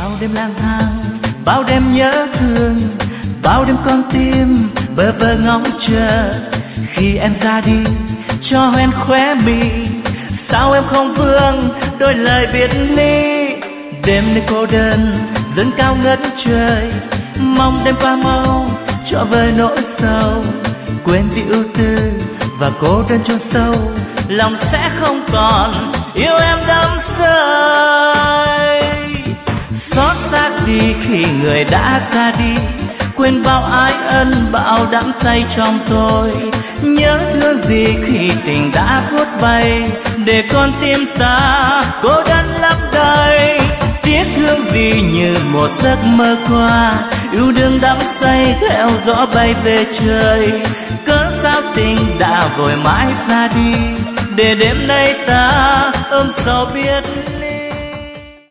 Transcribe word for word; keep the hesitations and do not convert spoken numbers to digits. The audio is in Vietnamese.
bao đêm lang thang, bao đêm nhớ thương, bao đêm con tim bơ vơ ngóng chờ khi em ra đi cho hoen khóe mi. Sao em không vương đôi lời biệt ly, đêm nay cô đơn dâng cao ngất trời, mong đêm qua mau cho vơi nỗi sầu, quên đi ưu tư và cô đơn chôn sâu, lòng sẽ không còn yêu em đắm say. Xót xa đi khi người đã ra đi, quên bao ái ân bao đắm say trong tôi. Nhớ thương gì khi tình đã phút bay, để con tim ta cô đơn lắm đời. Tiếc thương gì như một giấc mơ qua, yêu đương đắm say theo gió bay về trời. Cớ sao tình đã vội mãi ra đi, để đêm nay ta ôm sầu biết